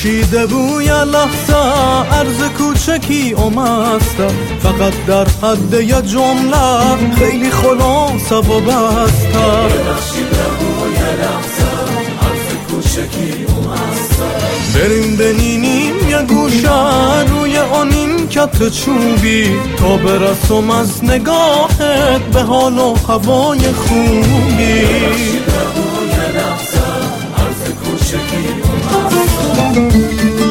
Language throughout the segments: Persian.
ببخشیده بوی لحظه عرض کوچکی اومستم، فقط در حد یه جمله خیلی خلاصه و بستم. ببخشیده بوی لحظه عرض کوچکی اومستم، بریم بنینیم یه گوشه روی آن این کت چوبی تا برسم از نگاهت به حال و هوای خوبی. ببخشیده بوی لحظه عرض کوچکی اومستم.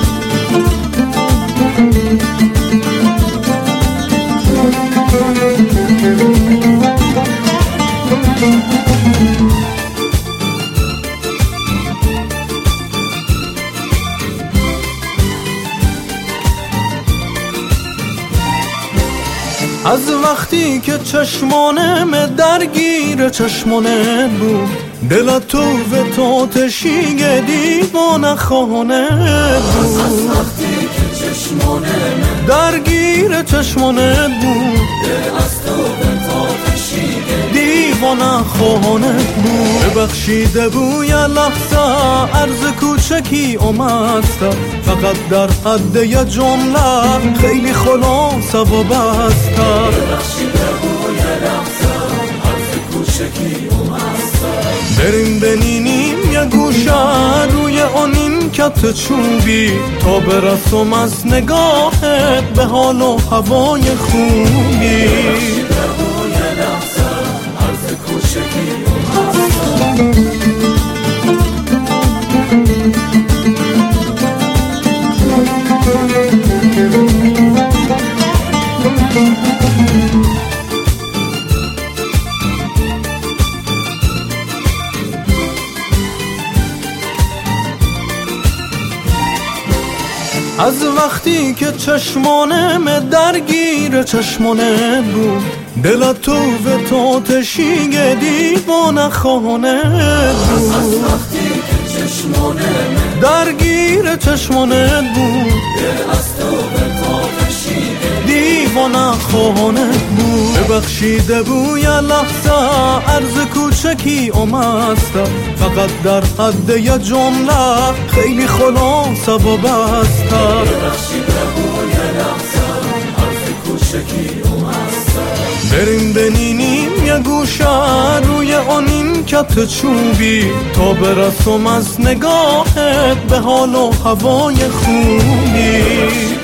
از وقتی که چشمانم درگیر چشمانت بود، دلت تو و تو تشیگ دیوانه خانه بود. از وقتی که چشمانم درگیر چشمانت بود، دل از تو و تو تشیگ دیوانه خانه بود. ببخشیده بوی لحظه عرض کوچکی اومستم، فقط در حد یه جمله خیلی خلاصه و بستم. ببخشیده بوی لحظه عرض کوچکی اومستم. بریم بنینیم یه گوشه روی آن این کت چوبی تا برسم از نگاهت به حال و هوای خوبی. ببخشیده بوی لحظه عرض کوچکی اومستم. از وقتی که چشمانم درگیر چشمانت بود، دلت تو و تو تشیگ دیوانه خانه بود. از وقتی که چشمانم درگیر چشمانت بود، دل از تو و تو تشیگ دیوانه خانه بود. ببخشیده بوی لحظه عرض کوچکی اومستم، فقط در حد یه جمله خیلی خلاصه و بستم. ببخشیده بوی لحظه عرض کوچکی اومستم. بریم بنینیم یه گوشه روی آن این کت چوبی تا برسم از نگاهت به حال و هوای خوبی.